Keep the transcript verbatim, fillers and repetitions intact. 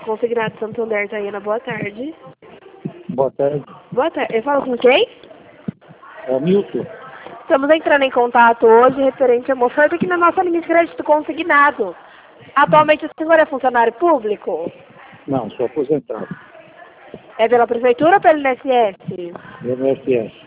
Consignado Santander, Taiana, boa tarde. Boa tarde. Boa tarde. Eu falo com quem? É o Milton. Estamos entrando em contato hoje referente a uma oferta aqui na nossa linha de crédito consignado. Atualmente o senhor é funcionário público? Não, sou aposentado. É pela prefeitura ou pelo I N S S? I N S S.